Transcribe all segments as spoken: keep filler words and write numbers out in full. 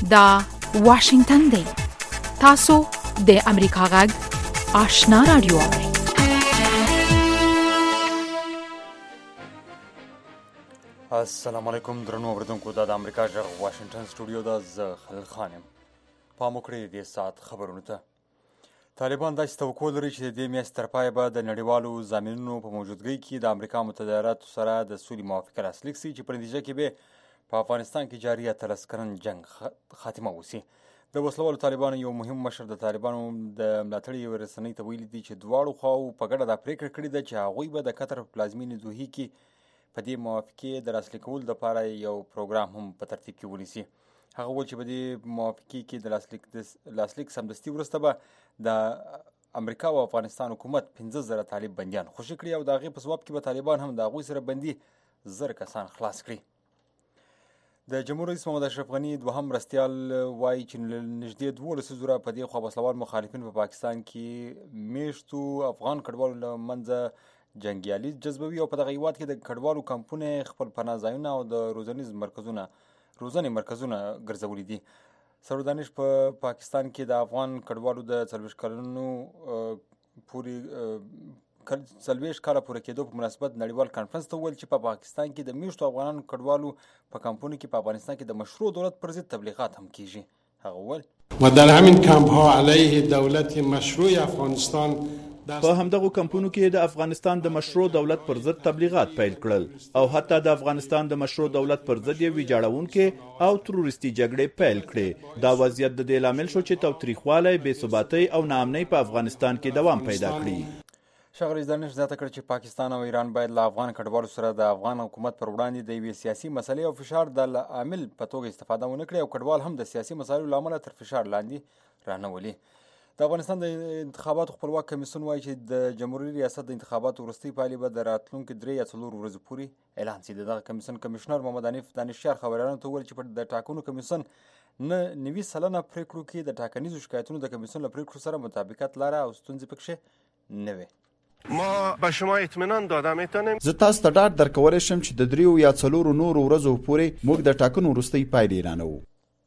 دا واشنگتن دی. تاسو د امریکا غږ آشنا رادیو اورئ. السلام علیکم درنو اوریدونکو، دا د امریکا غږ واشنگتن سټوډیو ده. زه خلیل خان یم. پام وکړئ د دې ساعت خبرونو ته. طالبان داسې توقع لري چې د دې میاشتې تر پایه به د نړیوالو ضامنونو په موجودګۍ کې د امریکا متحده ایالاتو سره د سولې موافقه لاسلیک شي چې په نتیجه کې به په افغانستان کې جاري اتلس کلن جنګ خاتمه وشي. د وسلوالو طالبانو یو مهم مشر د طالبانو د ملاتړ یوې رسنۍ ته ویلي دي چې دواړو خواو په ګډه دا پرېکړه کړې ده چې هغوی به د قطر په پلازمینې دوحې کې په دې موافقې د لاسلیک کولو لپاره یو پروګرام هم په ترتیب کې ونیسي. هغه وویل چې په دې موافقې کې د لاسلیک لاسلیک سمدستي وروسته به د امریکا او افغانستان حکومت پنځه زره طالب بندیان خوشي کړي او د هغې په ځواب کې به طالبان هم د هغوی سره بندي زر کسان خلاص کړي. د جمهور رئیس محمد اشرف غني دوهم مرستیال وایي چې نږدې دولس زره په دې خوا وسلوال مخالفین په پاکستان کې میشتو افغان کډوالو له منځه جنګیالي جذبوي او په دغه هیواد کې د کډوالو کمپونه خپل پناه ځایونه او د روزنیز مرکزونه روزنې مرکزونه ګرځولي دي. سرور دانش په پاکستان کې د افغان کډوالو د څلوېښت کلونو پورې څلوېښت کاله پوره کېدو په مناسبت نړیوال کانفرنس ته وویل چې په پاکستان کې د میشتو افغانانو کډوالو په کمپونو کې په افغانستان کې د مشروع دولت پر ضد تبلیغات هم کیږي. هغه وویل و در همین کمپ ها علیه دولت مشروع افغانستان په همدغه کمپونو کې د افغانستان د مشروع دولت پر ضد تبلیغات پیل کړل او حتی د افغانستان د مشروع دولت پر ضد یې ویجاړونکې او تروریستي جګړې پیل کړې. دا وضعیت د دې لامل شو چې تاوتریخوالی، بې ثباتۍ او ناامنۍ په افغانستان کې دوام پیدا کړي. ښاغلي دانش زیاته کړه چې پاکستان او ایران باید له افغان کډوالو سره د افغان حکومت پر وړاندې د یوې سیاسي مسلې او فشار د عامل په توګه استفاده ونه کړي او کډوال هم د سیاسي مسایلو له امله تر فشار لاندې رانولي. د افغانستان د انتخاباتو خپلواک کمیسیون وایي چې د جمهوریت ریاست د انتخاباتو وروستۍ پایلې به د راتلونکي درې یا څلور ورځو پورې اعلان شي. دغه کمیسیون کمیشنر محمد حنیف دانشیار خبریالانو ته وویل چې د ټاکنو کمیسیون نه نوي سلنه پرېکړو کې د ټاکنیزو شکایتونو د کمیسیون له پرېکړو سره مطابقت لاره او ستونزې پکښې نه وي. ما به شما اطمینان داده میتونیم زه تاسو ته ډاډ درکولی شم چې د دریو یا څلورو نورو ورځو پورې موږ د ټاکنو وروستۍ پایلې اعلانوو.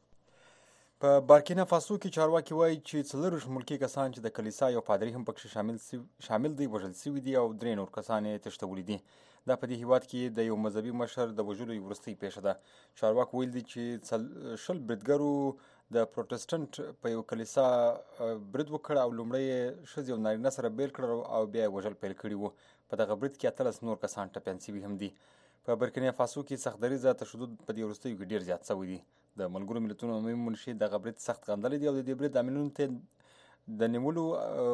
په بارکینا فاسو کې چارواکي وایي چې څلورویشت ملکي کسان چې د کلیسا یو پادري هم پکښې شامل شامل دی وژل شوي دي او درې نور کسان یې تښتولي دي. دا په دې هیواد کې د یو مذهبي مشر د وژلو یو وروستۍ پیښه ده. چارواکو ویل دي چې شل بریدګرو د پروتستانت په یو کلیسا برید وکړ او لومړی یې ښځې او نارینه سره بیل کړل او بیا یې وژل پیل کړي وو. په دغه برید کې اتلس نور کسان ټپیان شوي هم دي. په بورکینا فاسو کې سخت دریځه تشدد په دې وروستیو کې ډېر زیات شوی دی. د ملګرو ملتونو عمومي منشي دغه برید سخت غندلی دی او د دې برید عاملونو ته د نیولو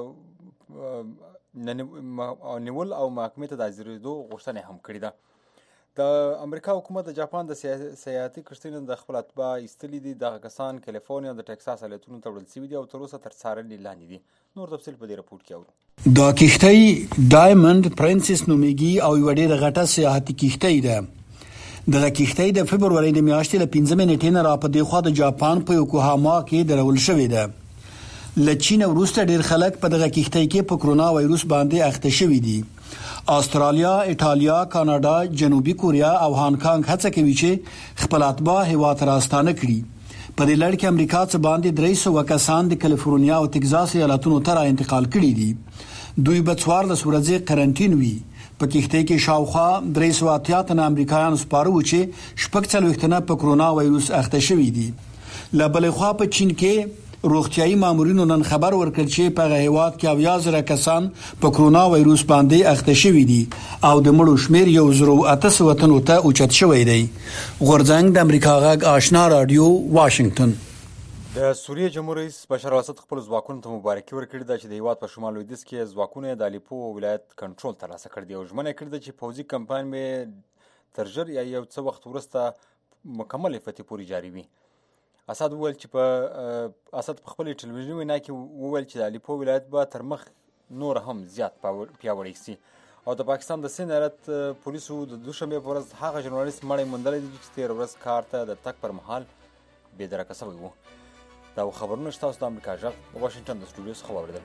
نیول او محاکمې ته د حاضرېدو غوښتنه هم کړې ده. د امریکا حکومت د جاپان د سیاحتي کښتۍ د خپل اتباع ایستلي دي. دغه کسان کالیفورنیا او د ټکساس ایالتونو ته وړل شوي دي او تر اوسه تر څارنې لاندې دي. نور تفصیل په دې راپورټ کې اورو. دا کښتۍ ډایمنډ پرنسس نومیږي او یوه ډېره غټه سیاحتي کښتۍ ده. دغه کښتۍ د فبرورۍ د میاشتې له پنځمې نېټې نه را په دې خوا د جاپان په یوکوهاما کې درول شوې ده. له چین وروسته ډېر خلک په دغه کښتۍ کې په کرونا وایروس باندې اخته شوي دي. استرالیا، ایټالیا، کاناډا، جنوبي کوریا او هانګ هڅه کوي چې خپل اتباع هېواد ته راستانه کړي. په دې لړ کې امریکا څخه باندې درې سوه کسان د کالیفورنیا او تګزاس ایالتونو ته را انتقال کړي دي. دوی به څوارلس ورځې قرنټین وي. په کښتۍ کې شاوخوا درې سوه اتیا تنه امریکایان سپاره وو چې شپږ څلوېښت تنه په کرونا وایروس اخته شوي دي. له بلې خوا په چین کې روغتیایي مامورینو نن خبر ورکړ چې په هغه هیواد کې اویا زره کسان په کرونا وایروس باندې اخته شوي دي او د مړو شمیر یو زر او اته سوه تنو ته اوچت شوی دی. غورځنګ د امریکا غږ آشنا رادیو واشنگتن. د سوریې جمهور رئیس بشار الاسد خپل ځواکونو ته مبارکي ورکړې ده چې د هیواد په شمال لویدیځ کې ځواکونه د الیپو ولایت کنټرول ترلاسه کړی دی او ژمنه یې کړې ده چې پوځي کمپاین به تر ژر یا یو څه وخت وروسته مکمل فتحې پورې جاري وي. اسد وویل چې په اسد په خپل ټلویزیوني وینا کې وویل چې د الیپو ولایت به تر مخ نور هم زیات پیاوړی شي او د پاکستان د سند ایالت پولیسو د دوشنبې په ورځ هغه ژورنالیست مړی موندلی دی چې تېره ورځ کار ته د تګ پر مهال بېدرکه شوی و. دا خبرونه چې تاسو د امریکا غږ د واشنګټن د سټوډیو څخه واورېدل.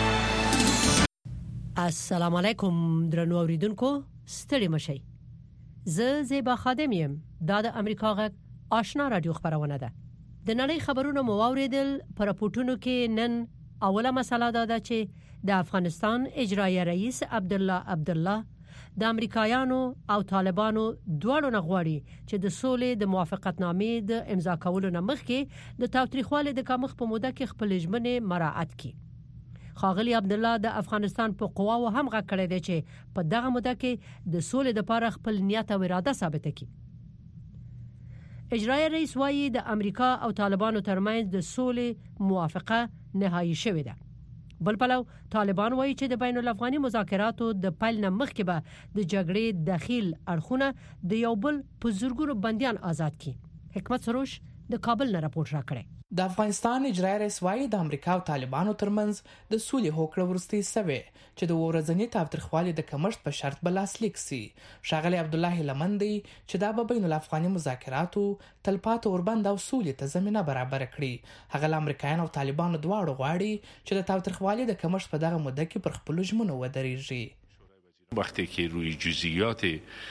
السلام علیکم درنو اوریدونکو، ستړي مشئ. زه زیبا خادم یم. دا د امریکا غږ آشنا رادیو خبرونه ده. د نړۍ خبرونه مو واوریدل. پر راپورټونو کې نن اوله مسله دا ده چې د افغانستان اجرایي رئیس عبدالله عبدالله د امریکایانو او طالبانو دواړو نه غواړي چې د سولې د موافقتنامې د امضا کولو نه مخکې د تاوتریخوالي د کمښت په موده کې خپل ژمنې مراعات کړي. خاغلی عبدالله د افغانستان په قواو هم غږ کړی دی چې په دغه موده کې د سولې لپاره خپل نیت او اراده ثابت کړي. اجرایي رئیس وايي د امریکا او طالبانو ترمنځ د سولې موافقه نهایی شوې ده. بل پلو طالبان وايي چې د بین الافغاني مذاکراتو د پیل نه مخکې به د جګړې داخل اړخونه د یو بل په زورګونو بنديان آزاد کړي. حکمت سروش د کابل نه راپور را کړی. د افغانستان اجرایي رئیس وايي د امریکا او طالبانو ترمنځ د سولې هوکړه ورستي سوي چې د ورځنی تاوتریخوالي د کمښت په شرط بل لاسلیک سي. ښاغلی عبدالله لمندي چې دا به بین الافغاني مذاکراتو تلپاتو اوربند او سولې ته زمينه برابر کړي. هغه امریکایان او طالبانو دواړو غواړي چې د تاوتریخوالي د کمښت په دغه موده کې پر خپل ژمنو ودرېږي. وقتی که روی جزئیات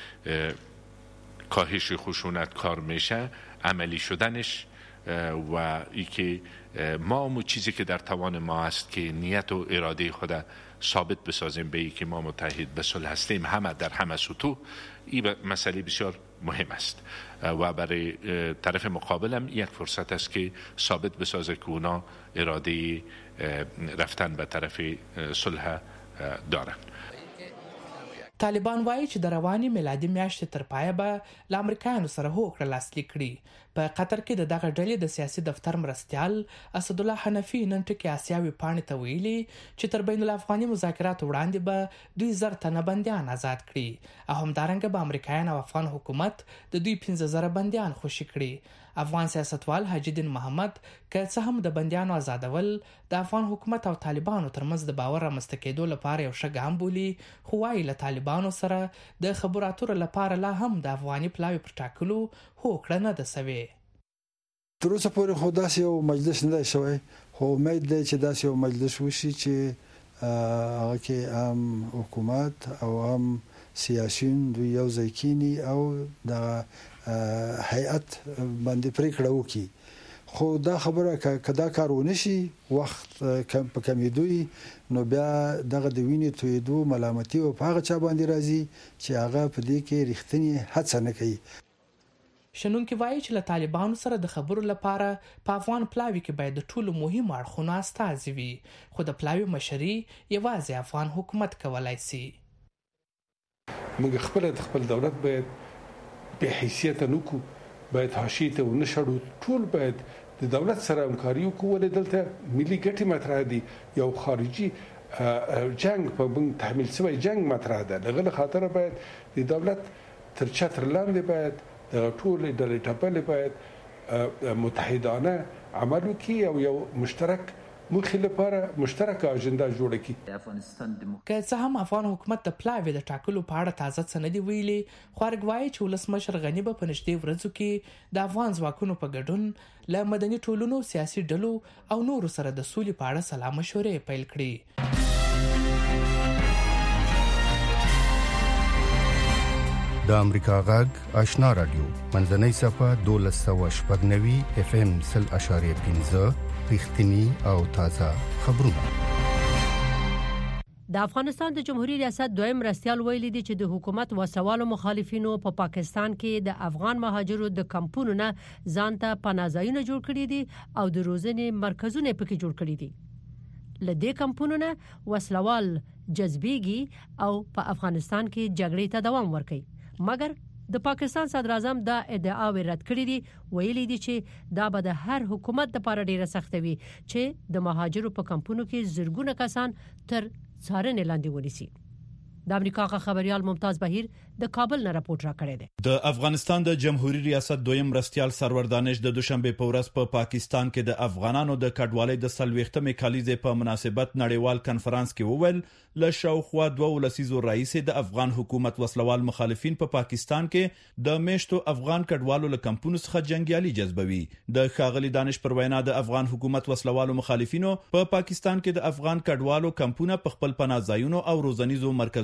کاهش خشونت کار میشه عملی شدنش و ای که ما اون چیزی که در توان ما است که نیت و اراده خود ثابت بسازیم به ای که ما متحد به صلح هستیم همه در همه سطوح، این مسئله بسیار مهم است و برای طرف مقابل هم یک فرصت است که ثابت بسازه که اونا اراده رفتن به طرف صلح دارن. طالبان وایي چې د رواني میلادي میاشتې تر پایه به له امریکایانو سره هوکړه لاسلیک کړي. په قطر کې د دغه ډلې د سیاسي دفتر مرستیال اسدالله حنفي نن ټکي آسیاوي پاڼې ته ویلي چې تر بین الافغاني مذاکراتو وړاندې به دوی زر تنه بندیان آزاد کړي او همدارنګه به امریکایان او افغان حکومت د دوی پنځه زره بندیان خوشي کړي. افغان سیاستوال حاجی الدین محمد که څه هم د بندیانو آزادول د افغان حکومت او طالبانو ترمنځ د باور رامنځته کېدو لپاره یو ښه ګام بولي، خو وايي له طالبانو سره د خبرو اترو لپاره لا هم د افغاني پلاوي پر ټاکلو هوکړه نه ده سوې. تر اوسه پورې خو داسې یو مجلس نه دی شوی، خو امید دی چې داسې یو مجلس وشي چې هغه کې هم حکومت او هم سیاسیون دوی یو ځای کینی او د هیئت باندې پریکړه وکړي. خو دا خبره که دا کار ونه شي وخت په کمیدوی نو بیا دغه د وینې تویدو ملامتي او په هغه چا باندې راځي چې هغه په دې کې رښتینی هڅه نه کوي. شنونکي وایي چې له طالبانو سره د خبرو لپاره په افغان پلاوي کې باید د ټولو مهمو اړخونو استازي وي، خو د پلاوي مشري یوازې افغان حکومت کولای شي. موږ خپل د خپل دولت باید به حیثیت نوکو، باید حاشیه ته ونشړو، ټول باید د دولت سره همکاري وکړو. ولې دلته ملي ګټې مطرح دي، یو خارجي جنگ په موږ تحمیل شوی جنگ مطرح ده. دغه خاطر باید د دولت تر چتر لاندې باید د ټول ډلې ټپلې باید متحدانه عمل وکړي او یو مشترک موخې لپاره مشترک اجنډا جوړه کړي. که څه هم افغان حکومت د پلاوي د ټاکلو په اړه تازه څه نه دی ویلي، خو ارګوایي چې ولسمشر غني به په نږدې ورځو کې د افغان ځواکونو په ګډون له مدني ټولنو، سیاسي ډلو او نورو سره د سولې په اړه سلا مشورې پیل کړي. د امریکا غږ آشنا رادیو منځنۍ صفه دولس سوه شپږ نوي اف ام سل اشاریه پنځه رښتینی او تازه خبرونه. د افغانستان د جمهوریت ریاست دویم مرستیال ویلي دي چې د حکومت وسوالو مخالفینو په پا پاکستان کې د افغان مهاجرو د کمپونو نه ځان ته پناهځایونه جوړ کړي دي او د روزنې مرکزونه پکې جوړ کړي دي. لدې کمپونو نه وسلوال جذبېږي او په افغانستان کې جګړې ته دوام ورکوي. مګر د پاکستان صدر اعظم دا ادعا رد کړې دي، ویلي دي چې دا به د هر حکومت لپاره ډیره سخت وي چې د مهاجرو په کمپونو کې زرګونه کسان تر څارنې لاندې ونیسي. د امریکا خبريال ممتاز بهیر د کابل نه راپورټ را کړی دی. د افغانستان د جمهوریت ریاست دویم مرستیال سرور دانش د دوشنبه په ورځ په پا پاکستان کې د افغانانو د کډوالۍ د سلويختمې کالیزې په مناسبت نړیوال کنفرانس کې وویل له شاوخوا دوه لسیزو رئیس د افغان حکومت وسلوال مخالفین په پا پاکستان کې د میشتو افغان کډوالو له کمپونو څخه جنگیالي جذبوي. د ښاغلي دانش پر وینا د افغان حکومت وسلوالو مخالفینو په پا پاکستان کې د افغان کډوالو کمپونه په خپل پناه ځایونو او روزنیزو مرکزونو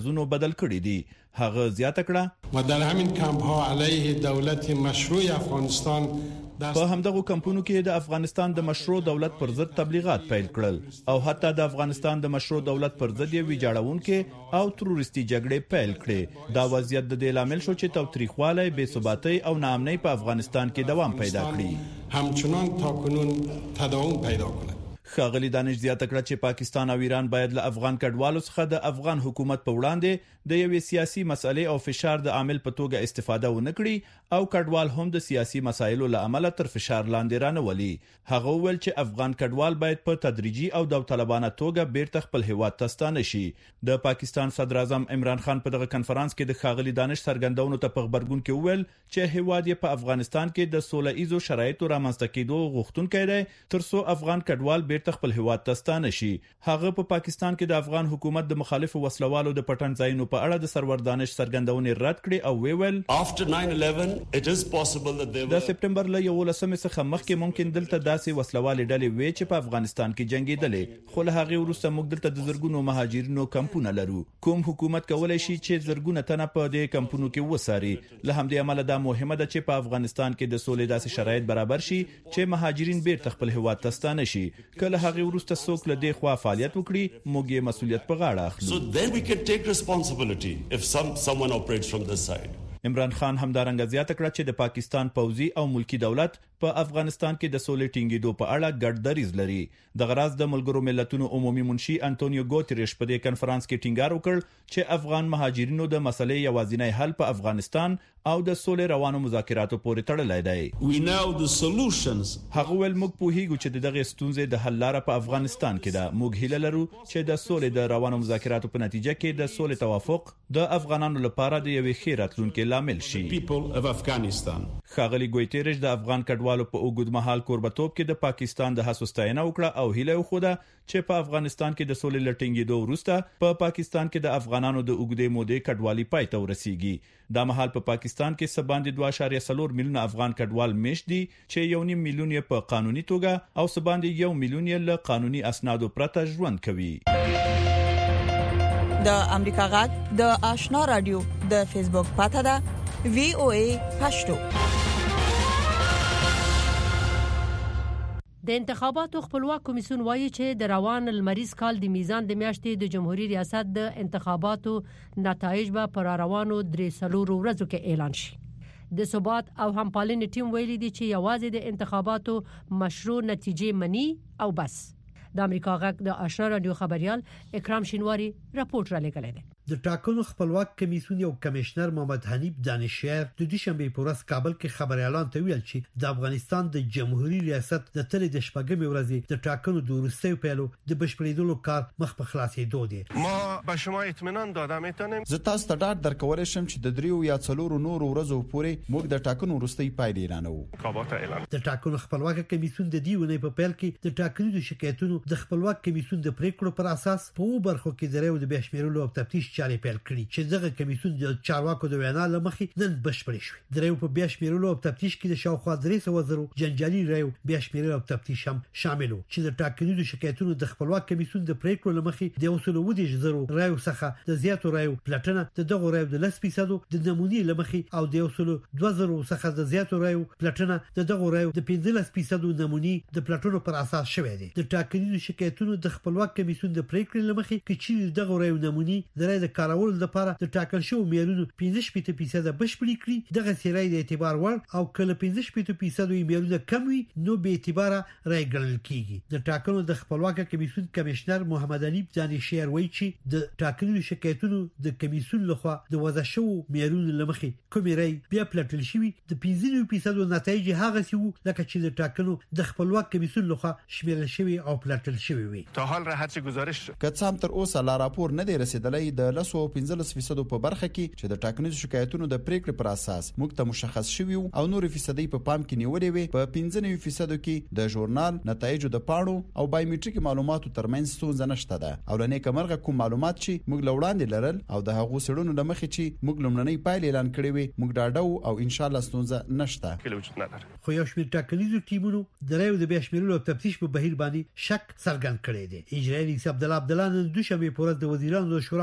مرکزونو بدل کړي دي. هغه زیاته کړه و در همین کمپ ها علیه دولت مشروع افغانستان په همدغه کمپونو کې د افغانستان د مشروع دولت پر ضد تبلیغات پیل کړل او حتی د افغانستان د مشروع دولت پر ضد یې ویجاړونکو او تروریستي جګړې پیل کړې. دا وضعیت د دې لامل شو چې تاوتریخوالی، بې ثباتۍ او ناامنۍ په افغانستان کې دوام پیدا کړي. همچنان تا کنون تداوم پیدا کند. ښاغلي دانش زیاته کړه چې پاکستان او ایران باید له افغان کډوالو څخه د افغان حکومت په وړاندې د یوې سیاسي مسلې او فشار د عامل په توګه استفاده ونه کړي او کډوال هم د سیاسي مسایلو له امله تر فشار لاندې رانولي. هغه وویل چې افغان کډوال باید په تدریجي او داوطلبانه توګه بیرته خپل هیواد ته ستانه شي. د پاکستان صدر اعظم عمران خان په دغه کنفرانس کې د ښاغلي دانش څرګندونو ته په خبرګون کې وویل چې هیواد یې په افغانستان کې د سوله ایزو شرایطو رامنځته کېدو غوښتونکی دی ترڅو افغان کډوال بیرته خپل هیواد ته ستانه شي. هغه په پاکستان کې د افغان حکومت د مخالفو وسلوالو د پټن ځایونو په اړه د سرور دانش څرګندونې رد کړې او ویل د سپټمبر له یولسمې څخه مخکې ممکن دلته داسې وسلوالې ډلې وي چې په افغانستان کې جنگېدلې، خو له هغې وروسته موږ دلته د زرګونو مهاجرینو کمپونه لرو. کوم حکومت کولای شي چې زرګونه تنه په دې کمپونو کې وساري؟ له همدې امله دا مهمه ده چې په افغانستان کې د سولې داسې شرایط برابر شي چې مهاجرین بیرته خپل هیواد ته ستانه شي. کله هغه وروسته څوک له دې خوا فعالیت وکړي، موږ یې مسؤلیت په غاړه اخلو. So then we can take responsibility if some someone operates from this side. عمران خان همدارنګه زیاته کړه چې د پاکستان پوځي او ملکی دولت په افغانستان کې د سولې ټینګېدو په اړه ګډ دریځ لري. د غراز د ملګرو ملتونو عمومي منشي انټونیو ګوتریش په دې کنفرانس کې ټینګار وکړ چې افغان مهاجرینو د مسلې یوازینی حل په افغانستان او د سولې روانو مذاکراتو پورې تړلی دی. We know the solutions. هغه ول موږ پوهیږو چې دغه ستونزې د حل لاره په افغانستان کې ده. موږ هیله لرو چې د سولې د روانو مذاکراتو په نتیجه کې د سولې توافق د افغانانو لپاره د یوې ښې راتلونکې لامل شي. ښاغلي ګوتریش د افغان کډوالو په اوږد مهال کوربتوب کې د پاکستان د هڅو ستاینه وکړه او هیله وښوده چې په افغانستان کې د سولې له ټینګېدو وروسته په پاکستان کې د افغانانو د اوږدې مودې کډوالي پای ته ورسیږي. دا مهال په پاکستان کې سباندې دوه اعشاریه څلور میلیونه افغان کډوال مېشت دي چې یو نیم میلیون یې په قانوني توګه او سباندې یو میلیون یې له قانوني اسنادو پرته ژوند کوي. د امریکا غږ د آشنا رادیو د فیسبوک پاڼه ده وی او ای پښتو. د انتخاباتو خپلواک کمیسیون وایي چې د روان المریض کال د میزان د میاشتې د جمهوریت ریاست د انتخاباتو نتایج به پر روانو درې څلورو ورځو کې اعلان شي. د ثبات او همپالنې ټیم ویلي دی چې یوازې د انتخاباتو مشروع نتیجې مني او بس. د امریکا غږ د آشنا رادیو خبريال اکرام شینواری راپورټ را لګلې ده. د ټاکنو خپلواک کمیسیون یو کمشنر محمد حنیف دانشیار د دوشنبه په ورځ کابل کې خبري اعلان ته ویل چې د افغانستان د جمهوریت ریاست د تل د شپږمې ورځې د ټاکنو د وروستي پیلو د بشپړېدلو کار مخ په خلاصېدو دی. ما به شما اطمینان دادم میتونم زه تاسو ته ډاډ درکولای شم چې د دریو یا څلورو نورو ورځو پورې موږ د ټاکنو وروستي پایلې اعلانوو. د ټاکنو خپلواک کمیسیون د دې ونې په پیل کې د ټاکنو شکایتونو د خپلواک کمیسیون د پریکړو پر اساس په برخو کې درو د بشمیرلو او تفتیش چارې پیل کړي چې دغه کمیسیون د چارواکو د وینا لمخې نن بشپړ شو. درو په بشمیرلو او تفتیش کې د شاوخوا درې سوه زرو جنجالي رايو بشمیرلو او تفتیش هم شاملو چې د ټاکنو شکایتونو د خپلواک کمیسیون د پریکړو لمخې د اصول ودی زرو رايو څخه د زیاتو رايو پلاتنه د دغه رايو د لس فیصد د نمونې لمخې او د اصول دوه زرو څخه د زیاتو رايو پلاتنه د دغه رايو د پنځلس فیصد نمونې د پلاتونو پر اساس شوې دي. د ټاکنو شکایتونو د خپلواک کمیسیون د پریکړې لمخې کې چې دغه رايو نمونې د راي د کارول لپاره د ټاکل شو میلیونو پنځه شپږ فیصد بشپړي کړی. دغه سیرای د اعتبار وړ او کله پنځه شپږ فیصد میلیونو کم وي نو به اعتبار راي ګڼل کیږي. د ټاکنو د خپلواک کمیسیون کمشنر محمد علي دانشیار وایي چې د ټاکنو شکایتونو د کمیسیون لخوا د وضع شو میلیونو لمخې کوم راي بیا پلټل شوی د پنځه فیصد نتایج هغه سی وو لکه چې د ټاکنو د خپلواک کمیسیون لخوا شمیرل شوی او پلټل شوی وي. تا حال را هڅه گزارش کڅام تر اوسه لا راپور نه دی رسیدلی د لسو پنځلس فیصد په برخه کې چې د ټاکنیزو شکایتونو د پریکړې پر اساس موږ ته مشخص شوی او نور فیصدي په پام کې نیولې وي. په پنځه فیصد کې د ژورنال نتایجو د پاڼو او بایومټریک معلوماتو ترمنځ ستونزه نشته ده او لنې کمرغه کوم معلومات چې موږ لوړاندې لرل او د هغو سړونو لمخې چې موږ لومړنۍ پایلې اعلان کړې وي موږ ډاډو او ان شاء الله ستونزه نشته. خو یو شمېر ټاکنیزو ټیمونو د رايو د بشمیرلو او تفتیش په بهیر باندې شک څرګند کړی دی. اجرایي رئیس عبد الله عبد الله نن دوشنبه په ورځ د وزیرانو د شورا غونډه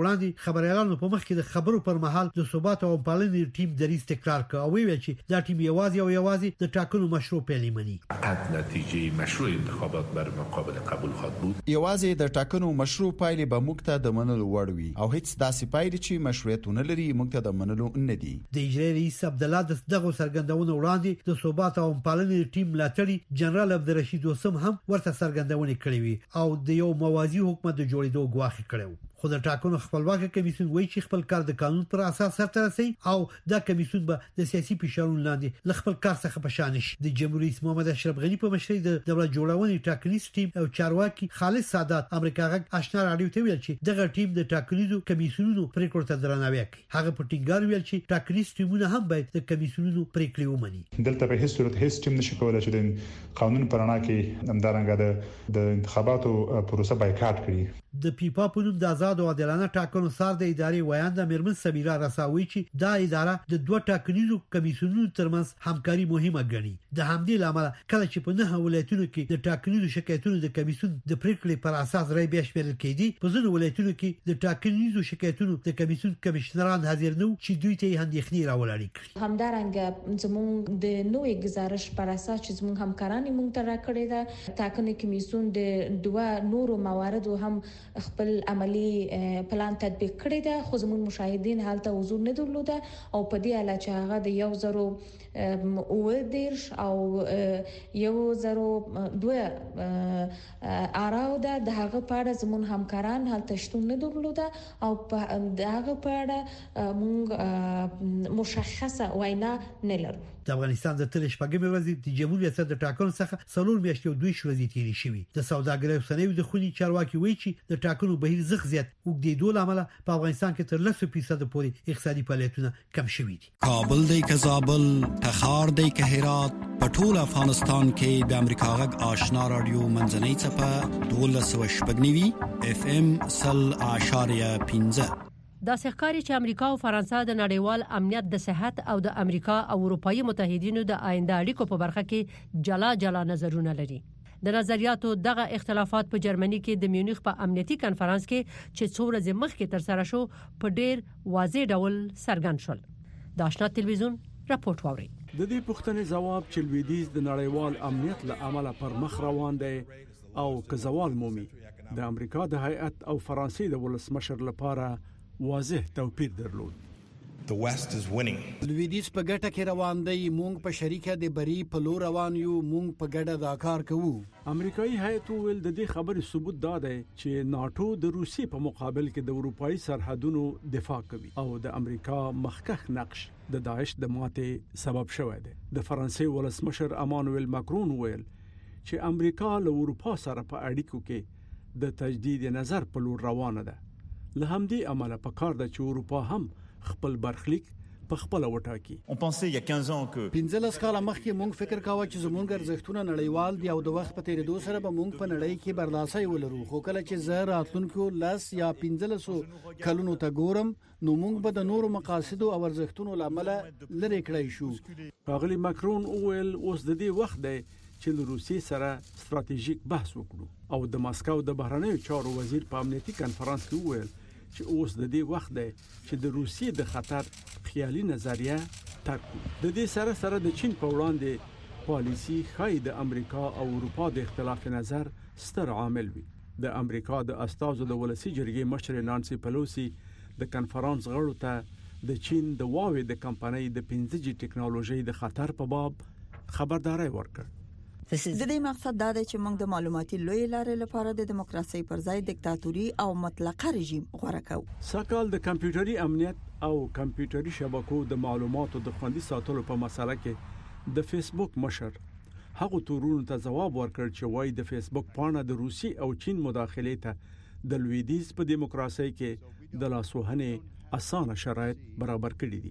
وړاندې خبريالانو په مخ کې د خبرو پر مهال د ثبات او پالنې ټیم دریځ تکرار کړ او ویل چې دا ټیم یوازې او یوازې د ټاکنو مشروع پیلې مني. فقط نتیجه مشروع انتخابات بر مقابل قبول خواهد بود. یوازې د ټاکنو مشروع پایلې به موږ ته د منلو وړ وي او هیڅ داسې پایلې چې مشروعیت نه لري موږ ته د منلو نه دي. د اجرایي رئیس عبدالله د دغه سرګندونو وړاندې د ثبات او پالنې ټیم ملاتړي جنرال عبدالرشید وسم هم ورته سرګندونې کړې وي او د یو موازی حکومت د جوړېدو غواخي کړو. خو د ټاکنو خپلواکه کمیسیون وایي چې خپل کار د قانون پر اساس سرته رسي او دا کمیسیون به د سیاسي فشارونو لاندې ل خپل کار څخه پشان شي. د جمهوریت رئیس محمد اشرف غنی په مشرۍ د دولت جوړونې ټاکنیز ټیم او چارواکي خالص سادات امریکا غږ آشنا رادیو ته ویل چې دغه ټیم د ټاکنیزو کمیسیونونو پریکړو ته درناوی کوي. هغه په ټینګار ویل چې ټاکنیز ټیمونه هم باید د کمیسیونونو پریکړې ومني. دلته په هیڅ صورت هیڅ ټیم نشي کولای چې د قانون پر اړه کې همدارنګه د انتخاباتو پروسه بایکاټ کړي. د پیپا په نوم د آزاد او عادلانه ټاکنو سار د ادارې ویاند میرمن سمیرا رساوي چې دا اداره د دوه ټاکنیزو کمیسیونونو ترمنځ همکاري مهمه ګڼي. د همدې لامل کله چې په نه ولایتونو کې د ټاکنیزو شکایتونو د کمیسیون د پریکړې پر اساس رای بیا شمیرل کېدي، په ځینو ولایتونو کې د ټاکنیزو شکایتونو د کمیسیون کمشنران حاضر نه چې دوی ته اندېښنې راولړي کړي. همدارنګه زموږ د نوې گزارش پر اساس چې زموږ همکاران موږ ته راکړي ده ټاکنې کمیسیون د دوه نورو مواردو هم خپل عملی پلان تطبیق کړی ده، خو زموږ مشاهدین حالت حضور نه درلوده او په دې اله چې هغه د یو زرو او دیرش او یو زرو دوه اراو ده د هغه په اړه زموږ همکاران حالت شتون نه درلوده او په هغه په اړه موږ مشخصه وینا نه لرو. د افغانستان د تل شپږمې ورځې د جمهوریت ریاست د ټاکنو څخه څلور میاشتې او دوه ورځې تیرې شوې. د سوداګرۍ اوسنوي د خوني چارواکي وایي چې د ټاکنو بهیر زغ زیات وګړي لامل په افغانستان کې تر لس فیصد پورې اقتصادي فعالیتونه کم شوي دي. کابل دی که زابل، تخار دی که هرات، په ټول افغانستان کې د امریکا غږ آشنا رادیو منځنۍ څپه دولس و شپږ نوي اف ام سل اشاریه پنځه. دا ښکاري چې امریکا او فرانسه د نړیوال امنیت د صحت او د امریکا او اروپאי متحدینو د آینده اړیکو په برخه کې جلا جلا نظرونه لري. د نظریاتو دغه اختلافات په جرمني کې د میونخ په امنیتي کانفرنس کې چې څو ورځې مخکې تر سره شو په ډیر واضح ډول څرګند شول. د آشنا ټلویزیون راپورټ واوري. د دې پوښتنې جواب چې لویدیځ د نړیوال امنیت له امله پر مخ روان دی او که زوال مومي د امریکا د هیئت او فرانسې د ولسمشر لپاره واضح توپیر درلود. The West is winning. لویدیځ په ګټه کې روان دی، مونږ په شریکه د بری په لور روان یو، مونږ په ګډه دا کار کوو. امریکایي هیئت ویل د دې خبرې ثبوت دا دی چې ناتو د روسي په مقابل کې د اروپאי سرحدونو دفاع کوي او د امریکا مخکخ نقش د داعش د ماتې سبب شوی دی. د فرانسې ولسمشر امانوئل ماکرون ویل چې امریکا له اروپا سره په اړیکو کې د تجدید نظر په لور روانه ده. له همدې عمله په کار ده چې اروپا هم خپل برخلیک په خپل وټاکي. On pensait il y a quinze ans que پنځلس کاله مخکې مونږ فکر کاوه چې زمونږ ارزښتونه نړیوال دي او د وخت په تیریدو سره به مونږ په نړۍ کې برلاسي ولرو، خو کله چې زه راتلونکو لاس یا پنځلسو کلونو ته ګورم نو مونږ به د نورو مقاصدو او ارزښتونو لامل لري کړی شو. اغلی ماکرون ویل اوس د دې وخت دی چې له روسي سره ستراتیژیک بحث وکړو او د ماسکو د بهرنیو چارو وزیر په امنیتي کانفرنس کې ویل چې اوس د دې وخت دی چې د روسي د خطر خیالي نظریه ترک کړو. د دې سره سره د چین په وړاندې پالیسی خای د امریکا او اروپا د اختلاف نظر ستر عامل وي. د امریکا د استازو د ولسی جرګې مشر نانسي پلوسی د کانفرنس غړو ته د چین د واوی د کمپنۍ د پنځه جی ټکنالوژي د خطر په باب خبرداري ورکړ. د دې مقصد دا دی چې موږ د معلوماتي لوی لارې لپاره د دیموکراسي پر ځای دیکتاتوري او مطلقه رژیم غوړه کوو. ساکال د کمپیوټري امنیت او کمپیوټري شبکو د معلوماتو د خوندي ساتلو په مسله کې د فیسبوک مشر هغه تورونو ته جواب ورکړ چې وایي د فیسبوک پاڼه د روسي او چین مداخله ته د لویدیځ په دیموکراسي کې د لاسوهنې اسانه شرایط برابر کړي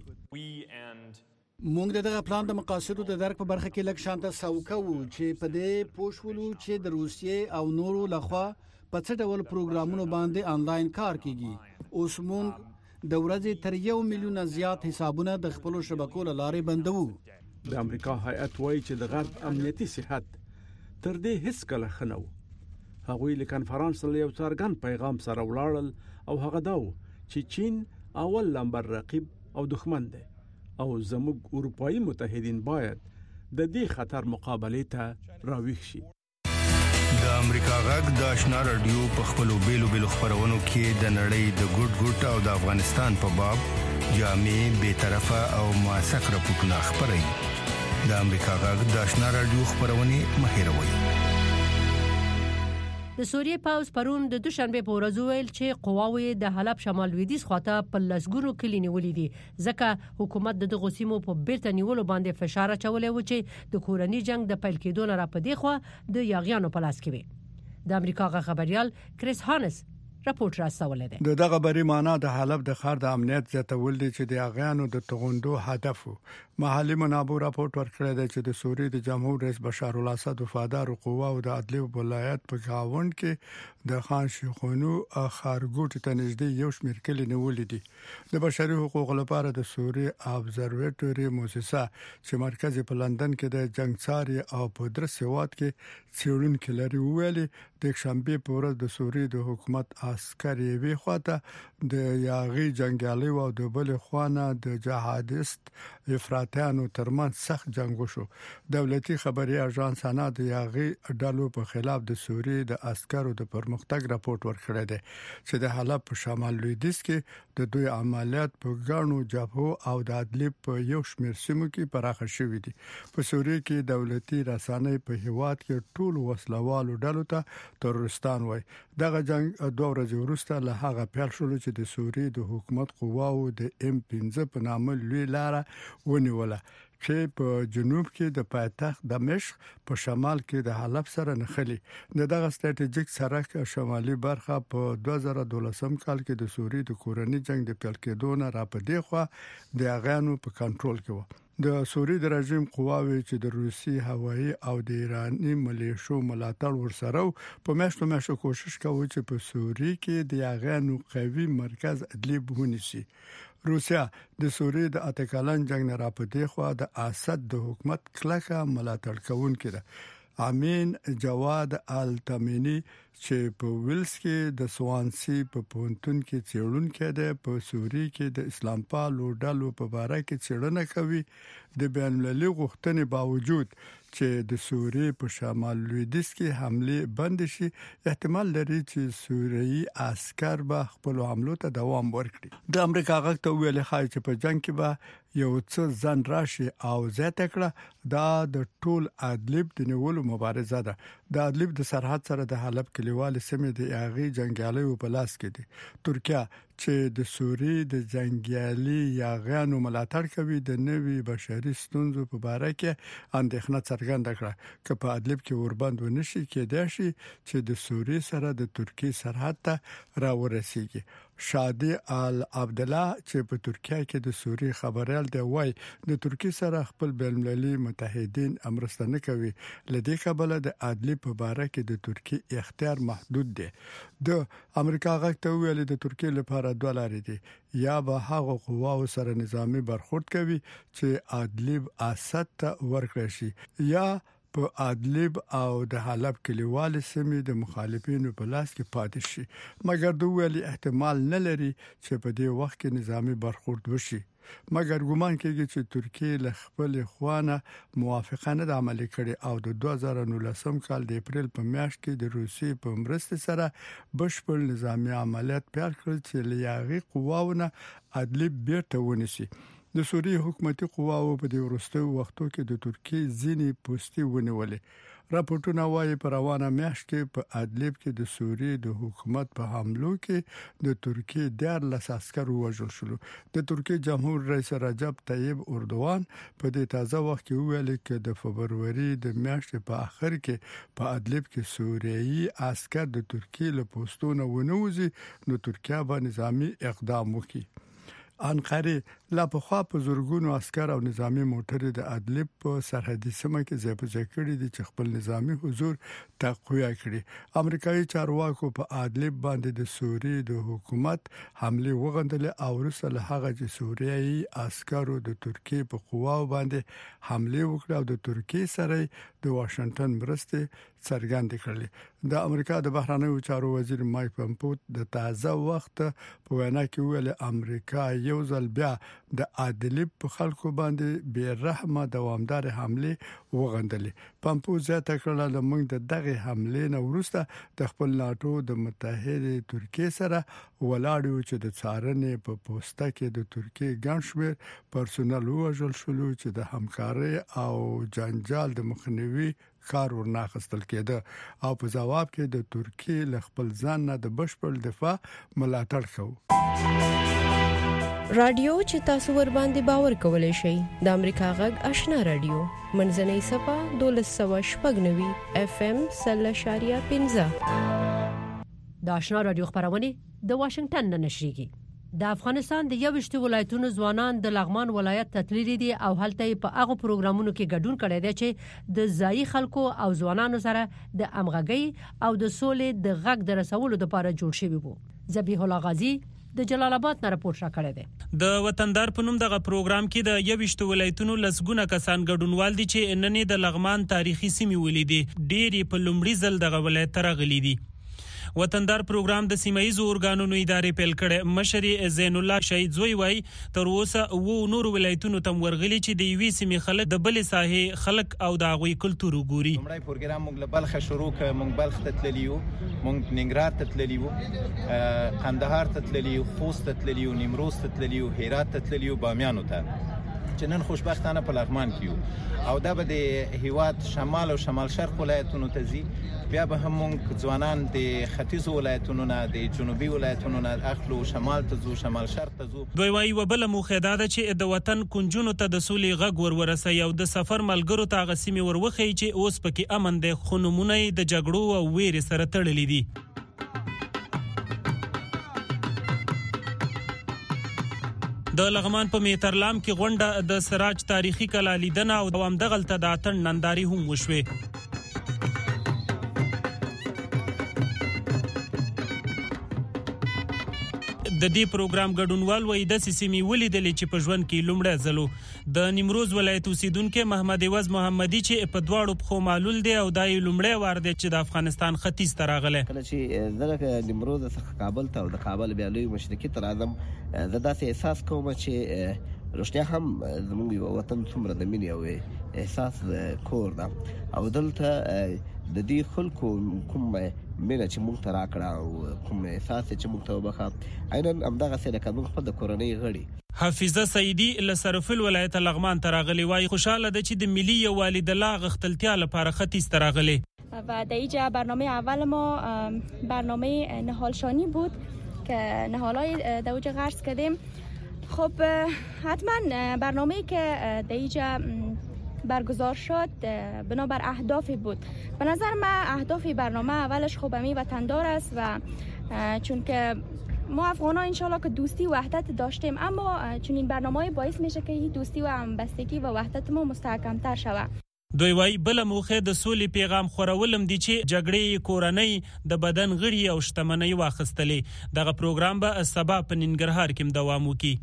دي. مونږ دغه پلان د مقاصدو د درک په برخه کې لږ شانته ساوکو چې په دې پوښولو چې د روسیې او نورو لخوا په څه ډول پروګرامونو باندې آنلاین کار کیږي. اوس مونږ د ورځې تر یو میلیون زیات حسابونه د خپل شبکو لارې بندوو. د امریکا هیئت وایي چې د غرب امنیتي صحت تر دې هیڅ کله خنو. هغوی له کانفرنس له یو څرګند پیغام سره ولاړل او هغه دا و چې چین اول لمبر رقیب او دښمن دی او زموږ اروپאי متحدین باید د دې خطر مقابله ته راویښ شي. د امریکا غږ د آشنا رادیو په خپلو بیلو بیلو خبرونو کې د نړۍ د ګډ ګډ او د افغانستان په باب جامع به طرفه او موثق راپورټونه خبري. د امریکا غږ د آشنا رادیو خبرونه مهیروي. د سوریې پاوز پرون د دوشنبه په ورځ ویل چې قواوی د حلب شمال لویدیځ خواته په لسګونو کلی نیولې دي ځکه حکومت د دغه سیمو په بیرته نیولو باندې فشار اچولې و چې د کورنی جنگ د پیل کېدو نه را پدې خو د یاغیانو په لاس کې وي. د امریکا غا خبريال کریس هانس راپورټ راستولې ده. د دغه بری معنا د حلب د خار د امنیت زیاتول دي چې د یاغیانو د توغندو هدف وو. محلي منابع راپورټ ورکړی دی چې د سوریې د جمهور رئیس بشار الاسد وفادار قوا او د عدلیو ولایت په گاوند کې د خان شیخونو خارګوټ ته نږدې یو شمېر کلی نیولې دي. د بشري حقوقو لپاره د سوریې ابزرویټوري موسسه چې مرکز په لندن کې د جنگساري او په درس هواد کې څېړونکو لري ویلي د شنبه په ورځ د سوریې د حکومت عسکري وی خواته د یاغي جنگیالي او د بل خوانه د جهادست افراطیانو ترمن سخت جنگ وشو. دولتي خبري اژانس انا د یاغي ډلو په خلاف د سوریې د عسکرو د پرمختګ راپورټ ورکړی دی چې د حلب په شمال لویدیځ کې د دوی عملیات په ګڼو جبهو او د عدلیو په یو شمېر سیمو کې پراخه شوې دي. په سوریې کې دولتي رسانې په هیواد کې ټول وسلوالو ډلو ته تروریستان وایي. دغه جنگ دوه ورځې وروسته له هغه پیل شو چې د سوریې د حکومت قواو د ام پنځه په نامه لوی لاره ونیوله چې په جنوب کې د پایتخت دمشق په شمال کې د حلب سره نښلي. دغه ستراتیژیک سرک شمالي برخه په دوه زره دولسم کال کې د سوریې د کورنی جنگ د پیل کېدو نه را پدې خو د اغیانو په کنټرول کې و. د سوریې د رژیم قواوی چې د روسي هوایي او د ایراني ملیشو ملاتړ ورسره په میاشتو میاشتو کوشش کوي چې په سوریې کې د اغیانو قوي مرکز ادلیب ونیسي. روسیا د سوریې د اتکالن جنگ نه را پدې خو د اسد د حکومت کلکه ملاتړ کوونکی ده. امین جواد التمینی چې په ویلز کې د سوانسی په پونتون کې څېړونکی دی په سوریې کې د اسلام پالو ډلو په اړه کې څېړنه کوي. د بین المللي غوښتنې باوجود چې د سوریې په شمال لویدیځ کې حمله بند شي احتمال لري چې سوریایي عسكر به خپل حملو ته دوام ورکړي. د امریکا غږ ته ویل خای چې په جنگ کې به یو څه ځان راشي او زیاته کړه دا د ټول ادلیب د نیولو مبارزه ده. د ادلیب د سرحد سره د حلب کلیوال سیمې د یاغي جنگیالي په لاس کې دي. ترکیه چې د سوریې د جنگیالي یاغیانو ملاتړ کوي د نوي بشري ستونزو په اړه کې اندېښنه څرګنده کړه چې په ادلیب کې وربند ونشي کېدای شي چې د سوریې سره د ترکیې سرحد ته راورسیږي. شادي ال عبد الله چې په ترکیه کې د سوریې خبريال دی وای د ترکیې سره خپل بین المللي متحدین امرستانه کوي. لدې کبله د ادلیب په اړه کې د ترکیې اختیار محدود دی. د امریکا غږ ته ویل د ترکیې لپاره دوه لارې دي. یا به هغه قواو سره نظامی برخورد کوي چې ادلیب اسد ته ورکړي شي یا په ادلیب او د حلب کلیوال سیمې د مخالفینو په لاس کې پاتې شي. مګر دوه ویلي احتمال نه لري چې په دې وخت کې نظامی برخورد وشي. مګر ګومان کېږي چې ترکیه له خپل خوانه موافقانه د عملي کړي او د دوه زره نولسم کال د اپریل په میاشت کې د روسي په مرسته سره بشپړ نظامی عملیات پیل کړل چې لیاغي قواونه ادلیب بیرته ونیسي. د سوریې حکومتي قواو په دې وروستیو وختو کې د ترکیې ځینې پوستې ونیولې. راپورټونه وايي په روانه میاشت کې په ادلیب کې د سوریې د حکومت په حملو کې د ترکیې دیارلس عسکر وژل شول. د ترکیې جمهور رئیس رجب طیب اردوغان په دې تازه وخت کې ویل چې د فبروري د میاشتې په اخر کې په ادلیب کې سوریایي عسکر د ترکیې له پوسټونو ونوځي نو ترکیه به نظامی اقدام وکړي. انقره لا په خوا په زورګونو عسكر او نظامی موټر د ادلب په سرحدي سیمه کې ځای په ځای کړي دي چې خپل نظامی حضور تقویه کړي. امریکایي چارواکو په ادلب باندې د سوریې د حکومت حمله وغندل او وروسته هغه چې سوریایي عسکرو د ترکیې په قواو باندې حمله وکړه او د ترکیې سره د واشنگټن مرستې څرګند کړل. د امریکا د بهرنیو چارو وزیر مایک پمپو د تازه وخت په وینا کې ویل امریکا یو ځل بیا د ادلب په خلکو باندې بې رحمه دوامدار حمله وغندلې. پمپو زیاته کړل د موږ د دغه حمله نه وروسته د خپل ناتو د متحده ترکیې سره ولاړو چې د څارنې په پوسټه کې د ترکیې ګڼشمیر پرسونل وژل شول چې د همکاري او جنجال د مخنیوي کار ورناخستل کېده او په جواب کې د ترکیې ل خپل ځان نه د بشپړ دفاع ملاتړ کوي. رادیو چې تاسو ور باندې باور کولای شئ د امریکا غږ آشنا رادیو منځنۍ صفه دولس سوه شپږ نوي اف ام سل شاریه پنځه. د آشنا رادیو خبرونه د واشنگټن نه نشریږي. د افغانستان د یوشتو ولایتونو ځوانان د لغمان ولایت تتللی دي او هلته په هغه پروګرامونو کې ګډون کړي دي چې د ځای خلکو او ځوانانو سره د امغږی او د سولې د غږ د رسولو لپاره جوړ شوی وو. ذبیح الله غازی د جلال آباد نه راپور شا کړی دی. د وطندار په نوم دغه پروګرام کې د یوشتو ولایتونو لسګونه کسان ګډونوال دي چې نن د لغمان تاریخي سیمې ولیدي. ډېری په لومړي ځل دغه ولایت راغلي دي. وطندار پروګرام د سیمایي ارګانونو ادارې پیل کړي. مشر زین الله شهید زوی وای تر اوسه وو نور ولایتونو تم ورغلي چې د یوې سیمې خلک د بلې ساحې خلک او د هغوی کلتور وګوري. لومړی پروګرام موږ له بلخ شروع کړ. موږ بلخ ته تللی یو، موږ ننګرهار ته تللی یو، قندهار ته تللی یو، خوست ته تللی یو، نیمروز ته تللی یو، هرات ته تللی یو، بامیانو ته چې نن خوشبختانه په لغمان کې یو او دا به د هیواد شمال او شمال شرق ولایتونو ته ځي. بیا به هم موږ ځوانان د ختیځ ولایتونو نه د جنوبي ولایتونو نه اخلو، شمال ته ځو، شمال شرق ته ځو. دوی وايي وبله موخه دا ده چې د وطن کنجونو ته د سولې غږ ورورسي او د سفر ملګرو ته غسیمه وروخی چې اوس پکې امن دی، خو نمونه د جګړو او ویرې سره تړلې دي. د لغمان په میترلام کې غونډه د سراج تاریخي کلا لیدنه او دوام دغلته د اتن ننداري هم وشوه. د دې پروګرام ګډونوال وایي د سیمې ولیدلې چې په ژوند کې لومړی ځلو د نیمروز ولایت اوسیدونکو محمد عوض محمدي چې په دواړو پخو معلول دی او دای لومړی وار دی چې د افغانستان ختیځ ته راغلی. کله چې زه نیمروز څخه کابل ته او د کابل بیا لوی مشرقي ته راځم زه داسې احساس کوم چې رښتیا هم زموږ وطن څومره د مینې او احساس کور ده او دلته د دې خلکو کوم مینه چې موږ ته راکړه او کوم احساس چې موږ ته وبخښه عیناً همدغسې لکه موږ خپل د کورنۍ غړي. حافظه سعیدی له سرفل ولایت لغمان ته راغلی وایي خوشحاله ده چې د ملي یووالي د لا غښتلتیا لپاره ختیځ ته راغلی. و در اینجا برنامه اول ما برنامه نهالشانی بود که نهالای در اونجا غرس کردیم. خب حتما برنامه‌ای که در اینجا برگزار شد بنابر اهدافی بود. به نظر من اهداف برنامه اولش خب همی وطندار است و چون که ما افغان ها انشالله که دوستی و وحدت داشتیم اما چون این برنامه باعث میشه که این دوستی و همبستگی و وحدت ما مستحکمتر شود. دوی وايي بل موخه د سولې پیغام خورولم دي چې جګړې کورنۍ د بدن غړي او شتمنۍ واخستلې. دغه پروګرام به سبا په ننګرهار کې دوام وکړي.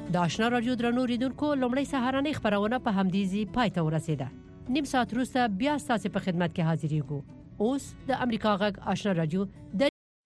د آشنا رادیو درنو ریډونکو لومړی سهارنۍ خبرونه په همدیزي پای ته ورسیده. نیم ساعت وروسته بیا ستاسو په خدمت کې حاضرېږو. اوس د امریکا غږ آشنا رادیو د